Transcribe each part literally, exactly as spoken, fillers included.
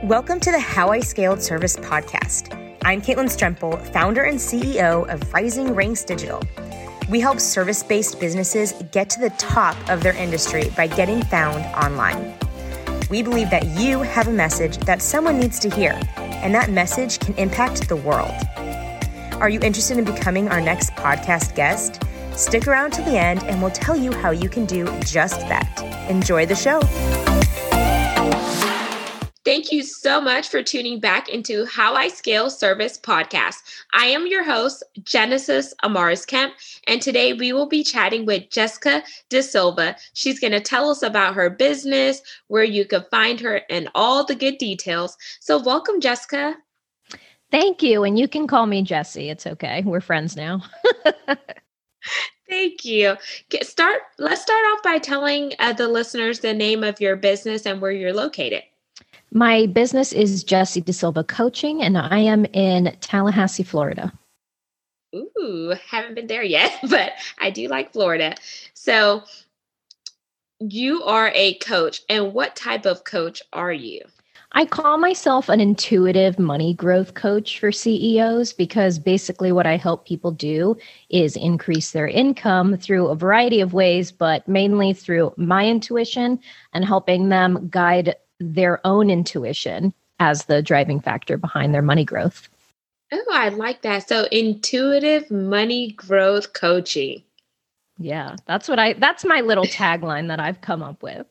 Welcome to the How I Scaled Service podcast. I'm Caitlin Strempel, founder and C E O of Rising Ranks Digital. We help service-based businesses get to the top of their industry by getting found online. We believe that you have a message that someone needs to hear, and that message can impact the world. Are you interested in becoming our next podcast guest? Stick around to the end and we'll tell you how you can do just that. Enjoy the show. Thank you so much for tuning back into How I Scale Service podcast. I am your host, Genesis Amaris Kemp, and today we will be chatting with Jessica De Silva. She's going to tell us about her business, where you can find her, and all the good details. So welcome, Jessica. Thank you. And you can call me Jessie. It's okay. We're friends now. Thank you. Get start. Let's start off by telling uh, the listeners the name of your business and where you're located. My business is Jessie De Silva Coaching, and I am in Tallahassee, Florida. Ooh, haven't been there yet, but I do like Florida. So you are a coach, and what type of coach are you? I call myself an intuitive money growth coach for C E Os because basically what I help people do is increase their income through a variety of ways, but mainly through my intuition and helping them guide their own intuition as the driving factor behind their money growth. Oh, I like that. So intuitive money growth coaching. Yeah, that's what I, that's my little tagline that I've come up with.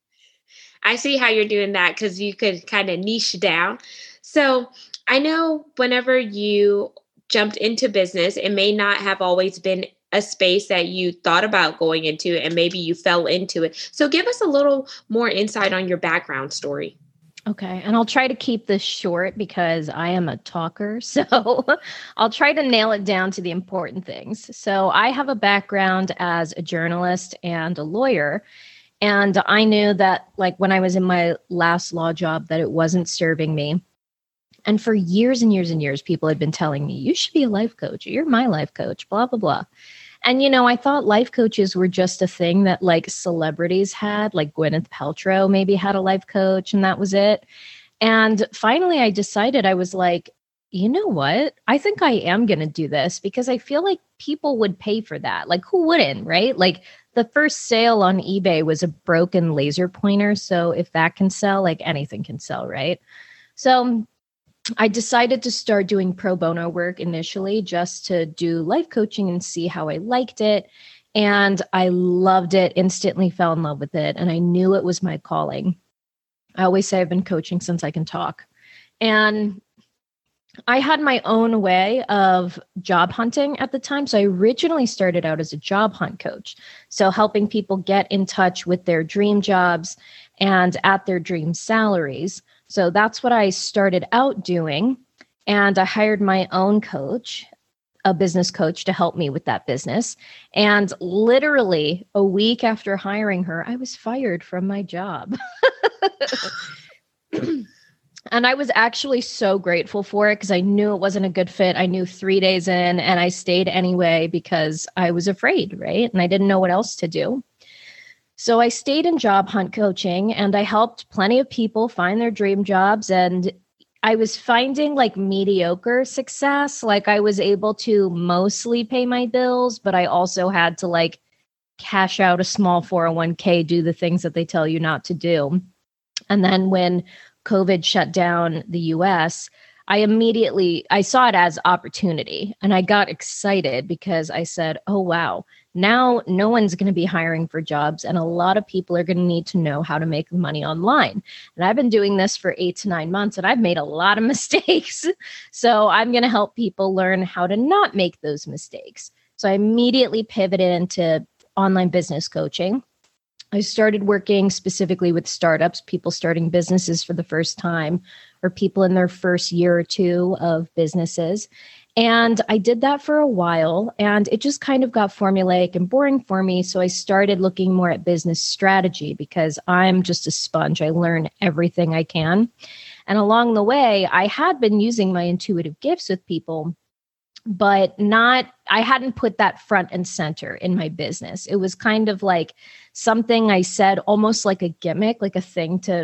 I see how you're doing that because you could kind of niche down. So I know whenever you jumped into business, it may not have always been a space that you thought about going into, and maybe you fell into it. So give us a little more insight on your background story. Okay. And I'll try to keep this short because I am a talker. So I'll try to nail it down to the important things. So I have a background as a journalist and a lawyer. And I knew that, like, when I was in my last law job, that it wasn't serving me. And for years and years and years, people had been telling me, you should be a life coach. You're my life coach, blah, blah, blah. And, you know, I thought life coaches were just a thing that like celebrities had, like Gwyneth Paltrow maybe had a life coach and that was it. And finally, I decided, I was like, you know what? I think I am going to do this because I feel like people would pay for that. Like, who wouldn't, right? Like, the first sale on eBay was a broken laser pointer. So if that can sell, like anything can sell, right? So I decided to start doing pro bono work initially just to do life coaching and see how I liked it. And I loved it, instantly fell in love with it. And I knew it was my calling. I always say I've been coaching since I can talk. And I had my own way of job hunting at the time. So I originally started out as a job hunt coach. So helping people get in touch with their dream jobs and at their dream salaries. So that's what I started out doing. And I hired my own coach, a business coach, to help me with that business. And literally a week after hiring her, I was fired from my job. And I was actually so grateful for it because I knew it wasn't a good fit. I knew three days in and I stayed anyway because I was afraid, right? And I didn't know what else to do. So I stayed in job hunt coaching and I helped plenty of people find their dream jobs. And I was finding like mediocre success. Like I was able to mostly pay my bills, but I also had to like cash out a small four oh one k, do the things that they tell you not to do. And then when COVID shut down the U S, I immediately, I saw it as opportunity and I got excited because I said, oh, wow, now no one's going to be hiring for jobs and a lot of people are going to need to know how to make money online. And I've been doing this for eight to nine months and I've made a lot of mistakes. So I'm going to help people learn how to not make those mistakes. So I immediately pivoted into online business coaching. I started working specifically with startups, people starting businesses for the first time, or people in their first year or two of businesses. And I did that for a while, and it just kind of got formulaic and boring for me. So I started looking more at business strategy because I'm just a sponge. I learn everything I can. And along the way, I had been using my intuitive gifts with people, but not, I hadn't put that front and center in my business. It was kind of like something I said, almost like a gimmick, like a thing to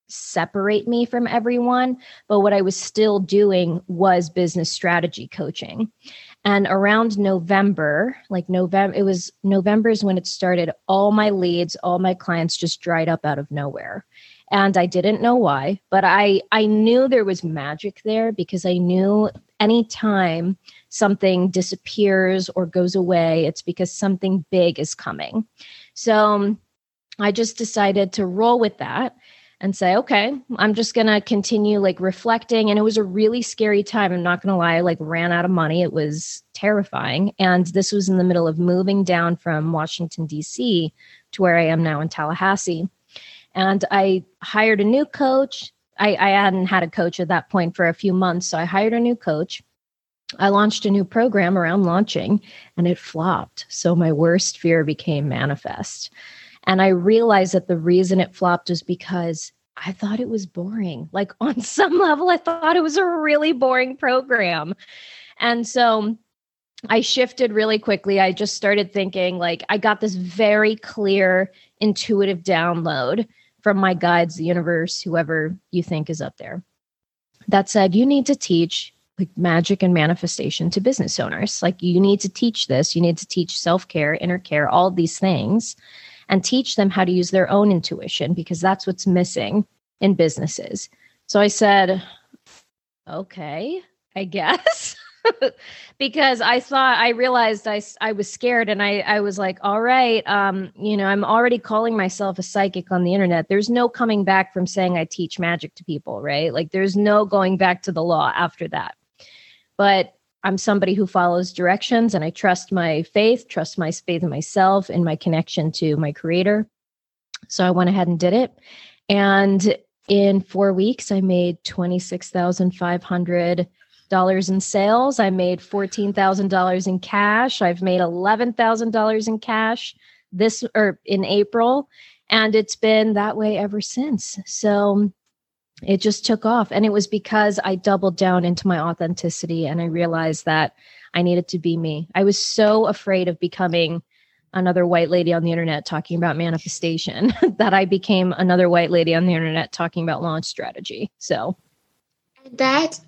separate me from everyone. But what I was still doing was business strategy coaching. And around November, like November, it was November is when it started. All my leads, all my clients just dried up out of nowhere. And I didn't know why, but I, I knew there was magic there because I knew anytime something disappears or goes away, it's because something big is coming. So I just decided to roll with that and say, okay, I'm just going to continue like reflecting. And it was a really scary time. I'm not going to lie. I like ran out of money. It was terrifying. And this was in the middle of moving down from Washington, D C to where I am now in Tallahassee. And I hired a new coach. I, I hadn't had a coach at that point for a few months. So I hired a new coach. I launched a new program around launching and it flopped. So my worst fear became manifest. And I realized that the reason it flopped was because I thought it was boring. Like on some level, I thought it was a really boring program. And so I shifted really quickly. I just started thinking like, I got this very clear, intuitive download from my guides, the universe, whoever you think is up there, that said, you need to teach like magic and manifestation to business owners. Like you need to teach this. You need to teach self-care, inner care, all of these things, and teach them how to use their own intuition because that's what's missing in businesses. So I said, okay, I guess. Because I thought, I realized I, I was scared and I, I was like, all right, um, you know, I'm already calling myself a psychic on the internet. There's no coming back from saying I teach magic to people, right? Like there's no going back to the law after that. But I'm somebody who follows directions and I trust my faith, trust my faith in myself and my connection to my creator. So I went ahead and did it. And in four weeks, I made twenty-six thousand five hundred dollars in sales. I made fourteen thousand dollars in cash. I've made eleven thousand dollars in cash this or in April. And it's been that way ever since. So it just took off. And it was because I doubled down into my authenticity and I realized that I needed to be me. I was so afraid of becoming another white lady on the internet talking about manifestation that I became another white lady on the internet talking about launch strategy. So that's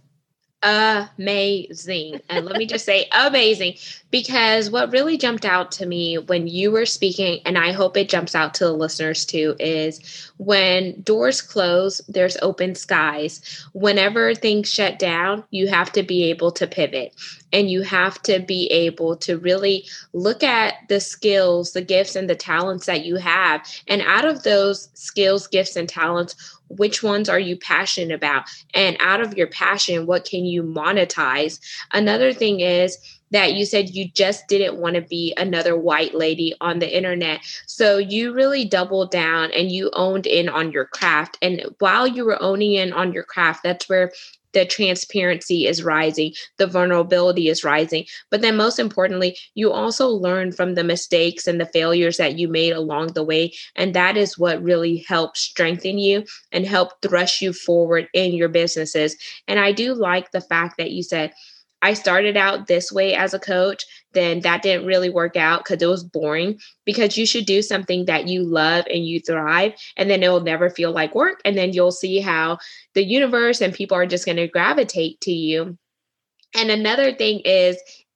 amazing. And let me just say amazing, because what really jumped out to me when you were speaking, and I hope it jumps out to the listeners too, is when doors close, there's open skies. Whenever things shut down, you have to be able to pivot and you have to be able to really look at the skills, the gifts, and the talents that you have. And out of those skills, gifts, and talents, which ones are you passionate about? And out of your passion, what can you monetize? Another thing is that you said you just didn't want to be another white lady on the internet. So you really doubled down and you owned in on your craft. And while you were owning in on your craft, that's where the transparency is rising, the vulnerability is rising. But then most importantly, you also learn from the mistakes and the failures that you made along the way. And that is what really helps strengthen you and help thrust you forward in your businesses. And I do like the fact that you said, I started out this way as a coach, then that didn't really work out because it was boring, because you should do something that you love and you thrive, and then it will never feel like work. And then you'll see how the universe and people are just going to gravitate to you. And another thing is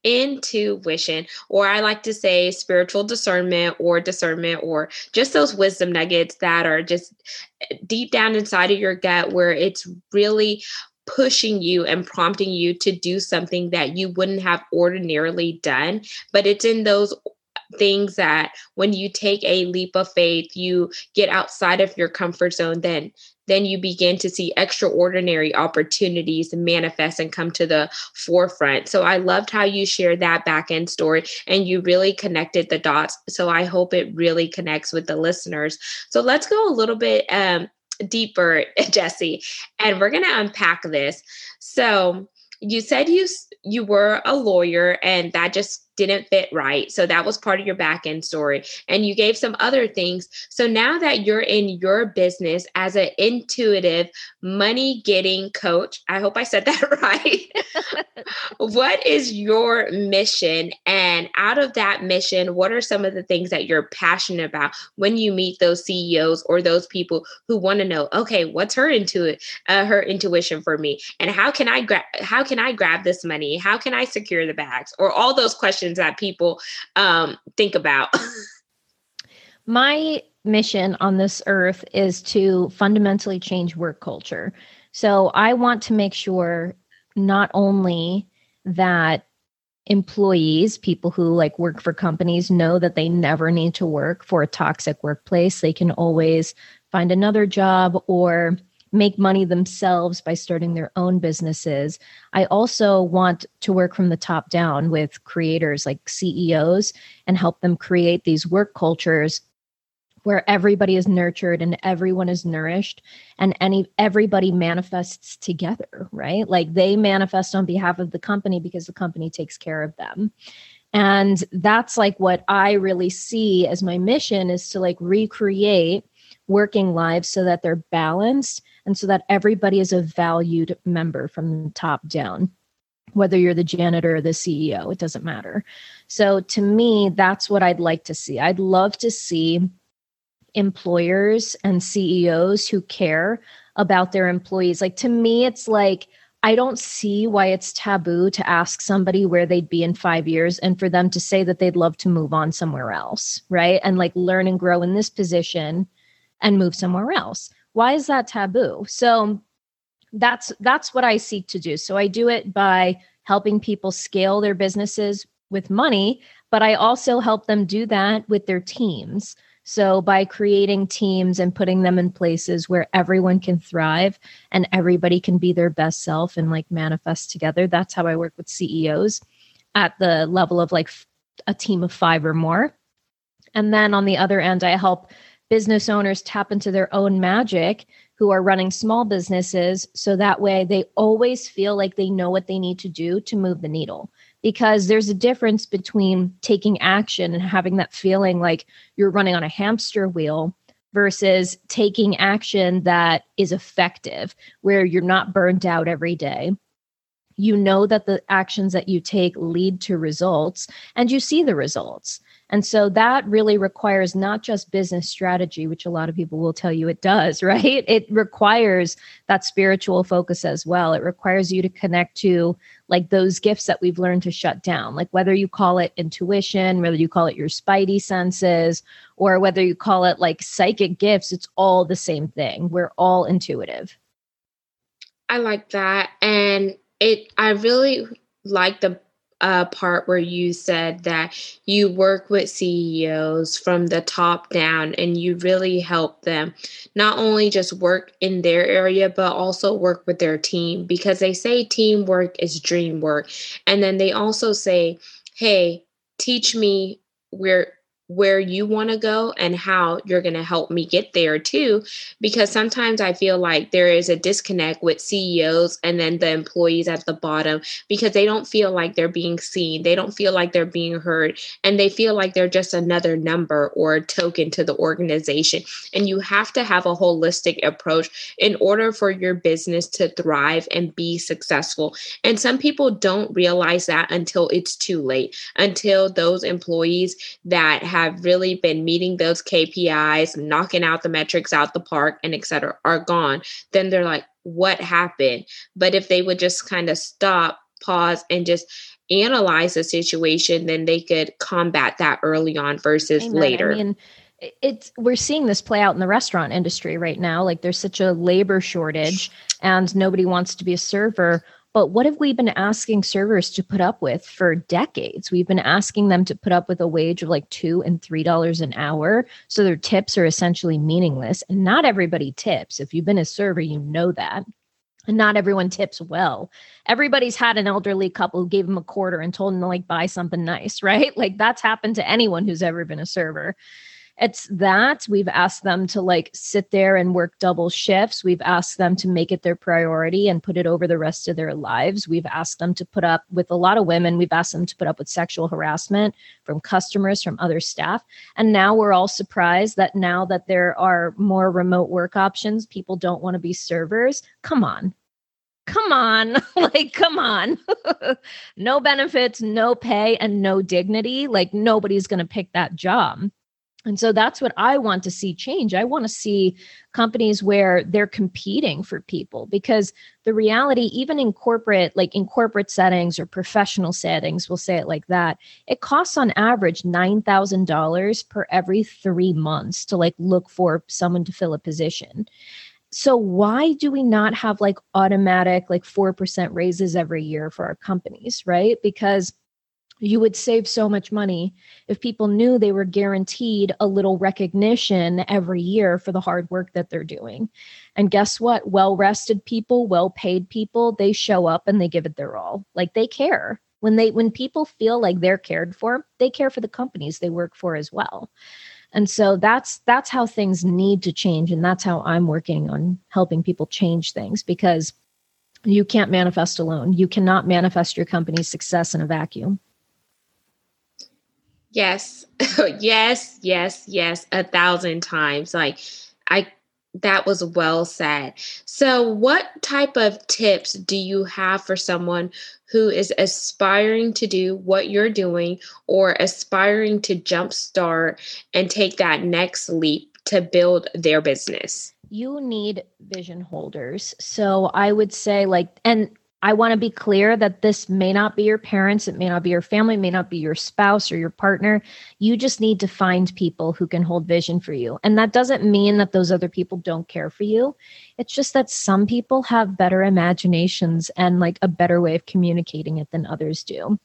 intuition, or I like to say spiritual discernment or discernment, or just those wisdom nuggets that are just deep down inside of your gut, where it's really pushing you and prompting you to do something that you wouldn't have ordinarily done. But it's in those things that when you take a leap of faith, you get outside of your comfort zone, then then you begin to see extraordinary opportunities manifest and come to the forefront. So I loved how you shared that back end story and you really connected the dots. So I hope it really connects with the listeners. So let's go a little bit um, deeper, Jessie, and we're going to unpack this. So you said you you were a lawyer, and that just didn't fit right. So that was part of your back end story. And you gave some other things. So now that you're in your business as an intuitive money getting coach, I hope I said that right. What is your mission? And out of that mission, what are some of the things that you're passionate about when you meet those C E Os or those people who want to know, okay, what's her intuit, uh, her intuition for me? And how can I grab, how can I grab this money? How can I secure the bags? Or all those questions that people um, think about. My mission on this earth is to fundamentally change work culture. So I want to make sure not only that employees, people who like work for companies, know that they never need to work for a toxic workplace. They can always find another job or make money themselves by starting their own businesses. I also want to work from the top down with creators like C E Os and help them create these work cultures where everybody is nurtured and everyone is nourished and any everybody manifests together, right? Like they manifest on behalf of the company because the company takes care of them. And that's like what I really see as my mission, is to like recreate working lives so that they're balanced and so that everybody is a valued member from the top down. Whether you're the janitor or the C E O, it doesn't matter. So to me, that's what I'd like to see. I'd love to see employers and C E Os who care about their employees. Like to me, it's like, I don't see why it's taboo to ask somebody where they'd be in five years and for them to say that they'd love to move on somewhere else, right? And like learn and grow in this position and move somewhere else. Why is that taboo? So that's that's what I seek to do. So I do it by helping people scale their businesses with money, but I also help them do that with their teams. So by creating teams and putting them in places where everyone can thrive and everybody can be their best self and like manifest together. That's how I work with C E Os at the level of like a team of five or more. And then on the other end, I help business owners tap into their own magic who are running small businesses. So that way they always feel like they know what they need to do to move the needle. Because there's a difference between taking action and having that feeling like you're running on a hamster wheel versus taking action that is effective, where you're not burned out every day. You know that the actions that you take lead to results and you see the results. And so that really requires not just business strategy, which a lot of people will tell you it does, right? It requires that spiritual focus as well. It requires you to connect to like those gifts that we've learned to shut down, like whether you call it intuition, whether you call it your spidey senses, or whether you call it like psychic gifts, it's all the same thing. We're all intuitive. I like that. And it, I really like the uh, part where you said that you work with C E Os from the top down and you really help them not only just work in their area, but also work with their team, because they say teamwork is dream work. And then they also say, hey, teach me where where you want to go and how you're going to help me get there too. Because sometimes I feel like there is a disconnect with C E Os and then the employees at the bottom, because they don't feel like they're being seen. They don't feel like they're being heard, and they feel like they're just another number or a token to the organization. And you have to have a holistic approach in order for your business to thrive and be successful. And some people don't realize that until it's too late, until those employees that have really been meeting those K P Is, knocking out the metrics out the park, and et cetera, are gone. Then they're like, what happened? But if they would just kind of stop, pause, and just analyze the situation, then they could combat that early on versus Amen. later. I mean, it's we're seeing this play out in the restaurant industry right now. Like there's such a labor shortage and nobody wants to be a server. But what have we been asking servers to put up with for decades? We've been asking them to put up with a wage of like two and three dollars an hour. So their tips are essentially meaningless. And not everybody tips. If you've been a server, you know that. And not everyone tips well. Everybody's had an elderly couple who gave them a quarter and told them to like buy something nice, right? Like that's happened to anyone who's ever been a server. it's that we've asked them to like sit there and work double shifts. We've asked them to make it their priority and put it over the rest of their lives. We've asked them to put up with a lot of women. We've asked them to put up with sexual harassment from customers, from other staff. And now we're all surprised that now that there are more remote work options, people don't want to be servers. Come on. Come on, like, come on. No benefits, no pay, and no dignity. Like nobody's going to pick that job. And so that's what I want to see change. I want to see companies where they're competing for people, because the reality, even in corporate, like in corporate settings or professional settings, we'll say it like that, it costs on average nine thousand dollars per every three months to like look for someone to fill a position. So why do we not have like automatic, like four percent raises every year for our companies, right? Because you would save so much money if people knew they were guaranteed a little recognition every year for the hard work that they're doing. And guess what? Well-rested people, well-paid people, they show up and they give it their all. Like they care. When they, when people feel like they're cared for, they care for the companies they work for as well. And so that's that's how things need to change. And that's how I'm working on helping people change things, because you can't manifest alone. You cannot manifest your company's success in a vacuum. Yes, yes, yes, yes, a thousand times. Like I, that was well said. So what type of tips do you have for someone who is aspiring to do what you're doing or aspiring to jumpstart and take that next leap to build their business? You need vision holders. So I would say like, and I want to be clear that this may not be your parents, it may not be your family, it may not be your spouse or your partner. You just need to find people who can hold vision for you. And that doesn't mean that those other people don't care for you. It's just that some people have better imaginations and like a better way of communicating it than others do.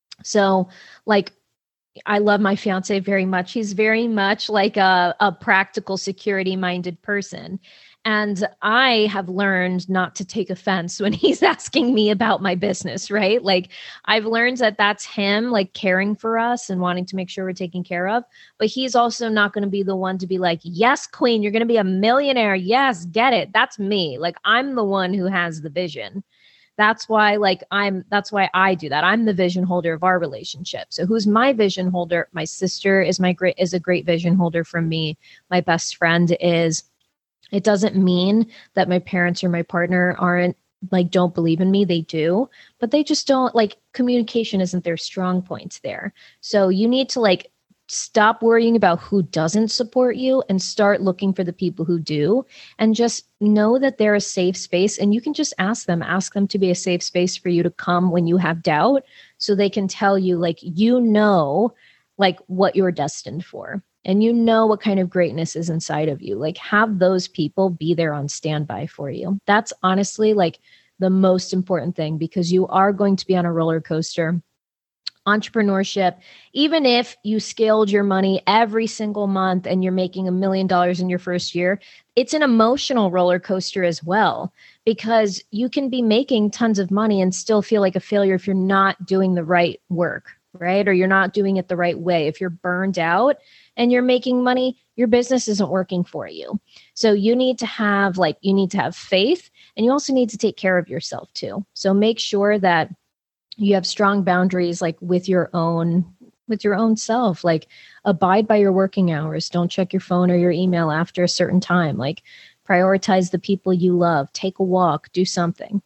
So like, I love my fiance very much. He's very much like a, a practical, security-minded person. And I have learned not to take offense when he's asking me about my business, right? Like I've learned that that's him like caring for us and wanting to make sure we're taken care of. But he's also not going to be the one to be like, yes, queen, you're going to be a millionaire. Yes, get it. That's me. Like I'm the one who has the vision. That's why like I'm, that's why I do that. I'm the vision holder of our relationship. So who's my vision holder? My sister is my great, is a great vision holder for me. My best friend is. It doesn't mean that my parents or my partner aren't like, don't believe in me. They do, but they just don't like communication isn't their strong point there. So you need to like stop worrying about who doesn't support you and start looking for the people who do, and just know that they're a safe space. And you can just ask them, ask them to be a safe space for you to come when you have doubt, so they can tell you like, you know, like what you're destined for. And you know what kind of greatness is inside of you. Like have those people be there on standby for you. That's honestly like the most important thing, because you are going to be on a roller coaster. Entrepreneurship, even if you scaled your money every single month and you're making a million dollars in your first year, it's an emotional roller coaster as well, because you can be making tons of money and still feel like a failure if you're not doing the right work, right? Or you're not doing it the right way. If you're burned out and you're making money, your business isn't working for you. So you need to have like, you need to have faith, and you also need to take care of yourself too. So make sure that you have strong boundaries, like with your own, with your own self, like abide by your working hours. Don't check your phone or your email after a certain time. Like prioritize the people you love, take a walk, do something.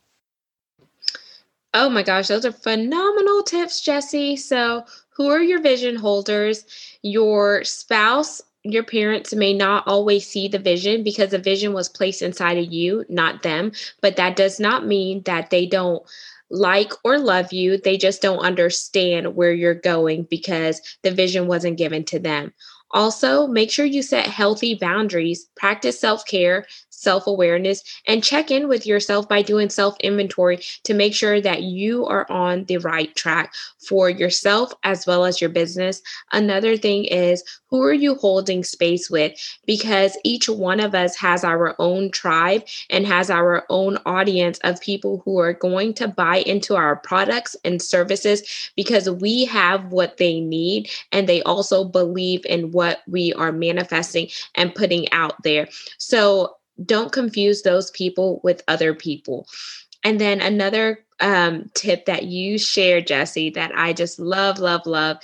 Oh my gosh, those are phenomenal tips, Jessie. So who are your vision holders? Your spouse, your parents may not always see the vision because the vision was placed inside of you, not them. But that does not mean that they don't like or love you. They just don't understand where you're going because the vision wasn't given to them. Also, make sure you set healthy boundaries, practice self-care, self-awareness, and check in with yourself by doing self-inventory to make sure that you are on the right track for yourself as well as your business. Another thing is, who are you holding space with? Because each one of us has our own tribe and has our own audience of people who are going to buy into our products and services because we have what they need and they also believe in what we are manifesting and putting out there. So don't confuse those people with other people. And then another um, tip that you shared, Jessie, that I just love, love, love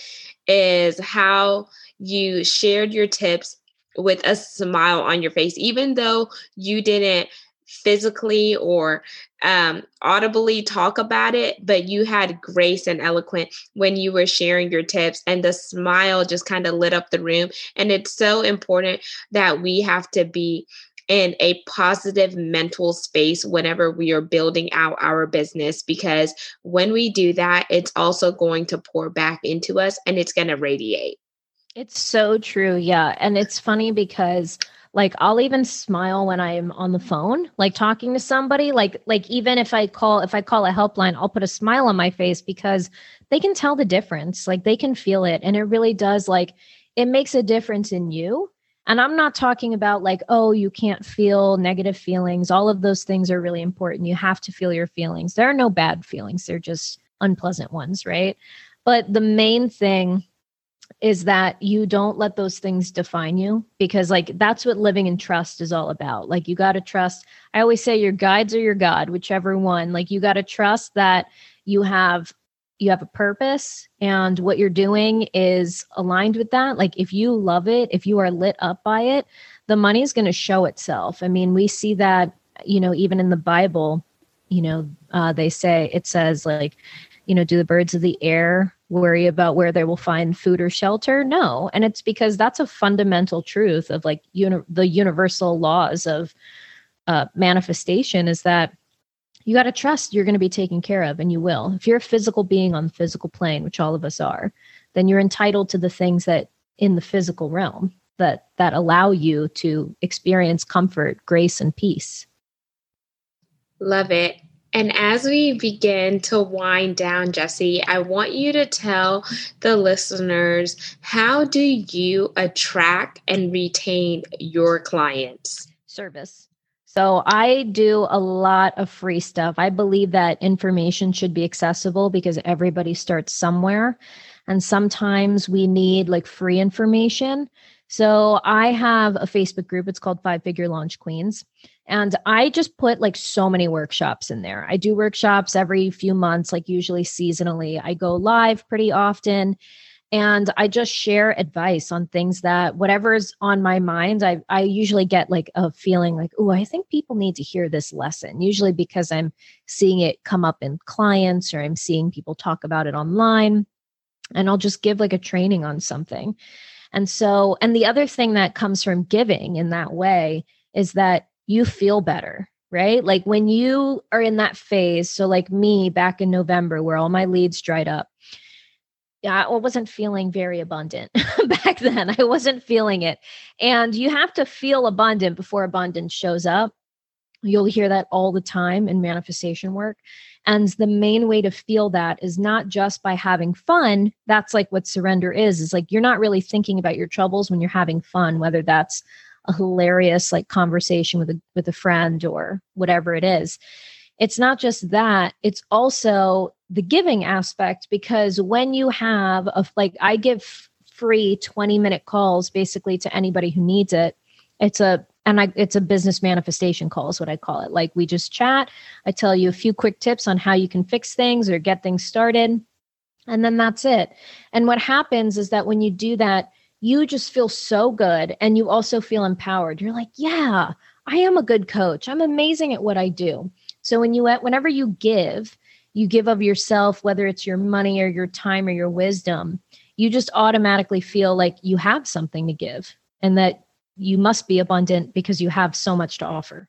is how you shared your tips with a smile on your face, even though you didn't physically or um, audibly talk about it, but you had grace and eloquent when you were sharing your tips, and the smile just kind of lit up the room. And it's so important that we have to be in a positive mental space whenever we are building out our business, because when we do that, it's also going to pour back into us and it's going to radiate. It's so true. Yeah. And it's funny because like I'll even smile when I'm on the phone, like talking to somebody, like like even if I call if I call a helpline, I'll put a smile on my face because they can tell the difference. Like they can feel it. And it really does, like it makes a difference in you. And I'm not talking about like, oh, you can't feel negative feelings. All of those things are really important. You have to feel your feelings. There are no bad feelings. They're just unpleasant ones, right? But the main thing is that you don't let those things define you, because like that's what living in trust is all about. Like you got to trust. I always say your guides are your God, whichever one. Like you got to trust that you have you have a purpose and what you're doing is aligned with that. Like if you love it, if you are lit up by it, the money is going to show itself. I mean, we see that, you know, even in the Bible, you know, uh, they say, it says like, you know, do the birds of the air worry about where they will find food or shelter? No. And it's because that's a fundamental truth of like uni- the universal laws of uh, manifestation, is that you got to trust you're going to be taken care of, and you will. If you're a physical being on the physical plane, which all of us are, then you're entitled to the things that in the physical realm that that allow you to experience comfort, grace, and peace. Love it. And as we begin to wind down, Jessie, I want you to tell the listeners, how do you attract and retain your clients? Service. So I do a lot of free stuff. I believe that information should be accessible because everybody starts somewhere. And sometimes we need like free information. So I have a Facebook group. It's called Five Figure Launch Queens. And I just put like so many workshops in there. I do workshops every few months, like usually seasonally. I go live pretty often. And I just share advice on things that whatever's on my mind, I I usually get like a feeling like, oh, I think people need to hear this lesson, usually because I'm seeing it come up in clients or I'm seeing people talk about it online. And I'll just give like a training on something. And so, and the other thing that comes from giving in that way is that you feel better, right? Like when you are in that phase, so like me back in November where all my leads dried up, yeah, I wasn't feeling very abundant back then. I wasn't feeling it. And you have to feel abundant before abundance shows up. You'll hear that all the time in manifestation work. And the main way to feel that is not just by having fun. That's like what surrender is, is like you're not really thinking about your troubles when you're having fun, whether that's a hilarious like conversation with a with a friend or whatever it is. It's not just that, it's also the giving aspect, because when you have a, like I give free twenty minute calls basically to anybody who needs it. It's a, and I, it's a business manifestation call is what I call it. Like we just chat. I tell you a few quick tips on how you can fix things or get things started. And then that's it. And what happens is that when you do that, you just feel so good. And you also feel empowered. You're like, yeah, I am a good coach. I'm amazing at what I do. So when you, whenever you give, you give of yourself, whether it's your money or your time or your wisdom, you just automatically feel like you have something to give and that you must be abundant because you have so much to offer.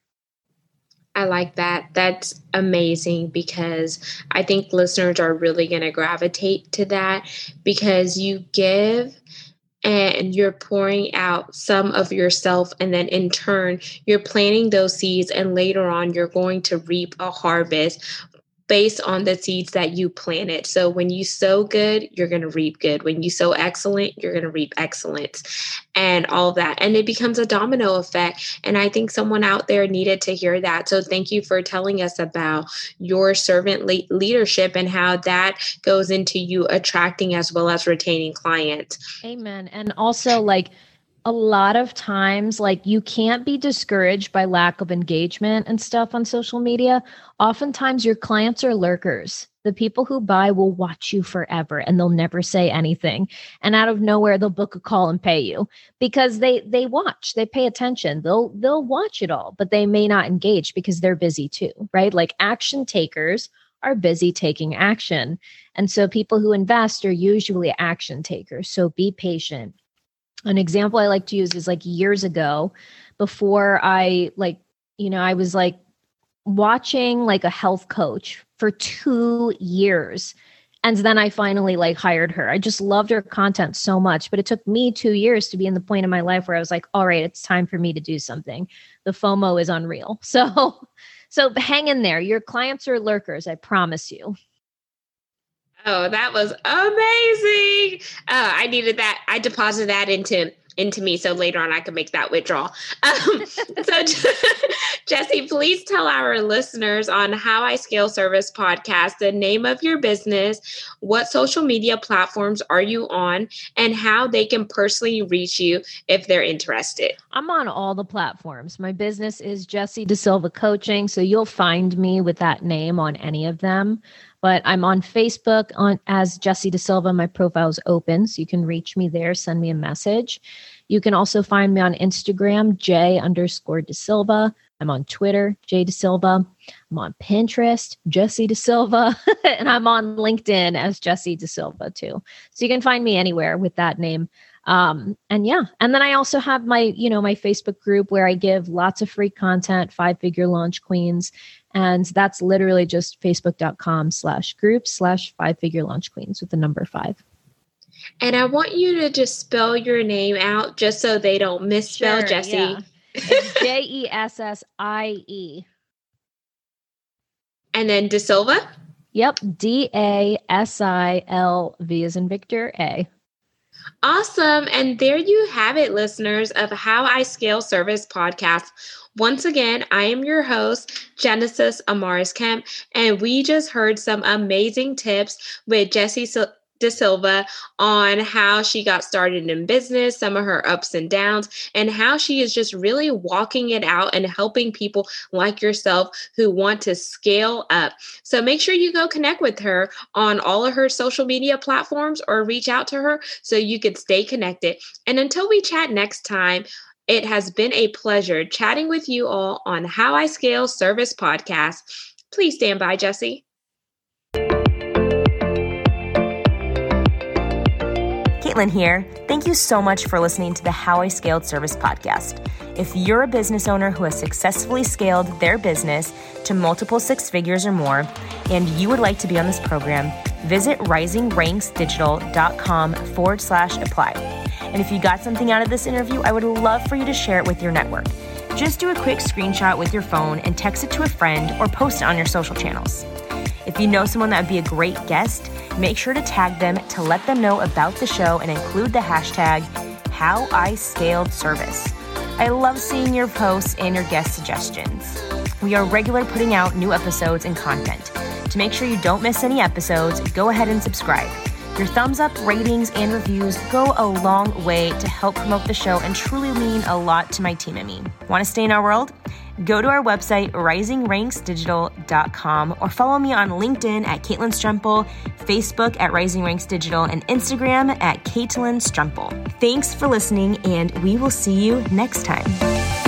I like that. That's amazing, because I think listeners are really going to gravitate to that, because you give and you're pouring out some of yourself, and then in turn, you're planting those seeds, and later on, you're going to reap a harvest based on the seeds that you planted. So when you sow good, you're going to reap good. When you sow excellent, you're going to reap excellence and all of that. And it becomes a domino effect. And I think someone out there needed to hear that. So thank you for telling us about your servant le- leadership and how that goes into you attracting as well as retaining clients. Amen. And also, like, a lot of times, like, you can't be discouraged by lack of engagement and stuff on social media. Oftentimes your clients are lurkers. The people who buy will watch you forever and they'll never say anything. And out of nowhere, they'll book a call and pay you because they, they watch, they pay attention. They'll, they'll watch it all, but they may not engage because they're busy too, right? Like, action takers are busy taking action. And so people who invest are usually action takers. So be patient. An example I like to use is, like, years ago, before I like, you know, I was like watching like a health coach for two years. And then I finally like hired her. I just loved her content so much, but it took me two years to be in the point in my life where I was like, all right, it's time for me to do something. The FOMO is unreal. So, so hang in there. Your clients are lurkers. I promise you. Oh, that was amazing. Uh, I needed that. I deposited that into into me so later on I could make that withdrawal. Um, so Jessie, please tell our listeners on How I Scale Service podcast, the name of your business, what social media platforms are you on, and how they can personally reach you if they're interested. I'm on all the platforms. My business is Jessie DeSilva Coaching, so you'll find me with that name on any of them. But I'm on Facebook on as Jessie DeSilva. My profile is open, so you can reach me there, send me a message. You can also find me on Instagram, J underscore DeSilva. I'm on Twitter, J DeSilva. I'm on Pinterest, Jessie DeSilva. And I'm on LinkedIn as Jessie DeSilva too. So you can find me anywhere with that name. Um, and yeah, and then I also have my, you know, my Facebook group where I give lots of free content, five figure launch queens. And that's literally just facebook.com slash group slash five figure launch queens with the number five. And I want you to just spell your name out just so they don't misspell Sure, Jessie. Yeah. It's J E S S I E. And then DeSilva? Yep. D A S I L V as in Victor, A. Awesome. And there you have it, listeners of How I Scale Service podcast. Once again, I am your host, Genesis Amaris Kemp, and we just heard some amazing tips with Jessie DeSilva on how she got started in business, some of her ups and downs, and how she is just really walking it out and helping people like yourself who want to scale up. So make sure you go connect with her on all of her social media platforms or reach out to her so you can stay connected. And until we chat next time, it has been a pleasure chatting with you all on How I Scale Service podcast. Please stand by, Jessie. Caitlin here. Thank you so much for listening to the How I Scaled Service podcast. If you're a business owner who has successfully scaled their business to multiple six figures or more, and you would like to be on this program, visit risingranksdigital.com forward slash apply. And if you got something out of this interview, I would love for you to share it with your network. Just do a quick screenshot with your phone and text it to a friend or post it on your social channels. If you know someone that would be a great guest, make sure to tag them to let them know about the show and include the hashtag How I Scaled Service. I love seeing your posts and your guest suggestions. We are regularly putting out new episodes and content. To make sure you don't miss any episodes, go ahead and subscribe. Your thumbs up, ratings, and reviews go a long way to help promote the show and truly mean a lot to my team and me. Want to stay in our world? Go to our website, rising ranks digital dot com, or follow me on LinkedIn at Caitlin Stremple, Facebook at Rising Ranks Digital, and Instagram at Caitlin Stremple. Thanks for listening, and we will see you next time.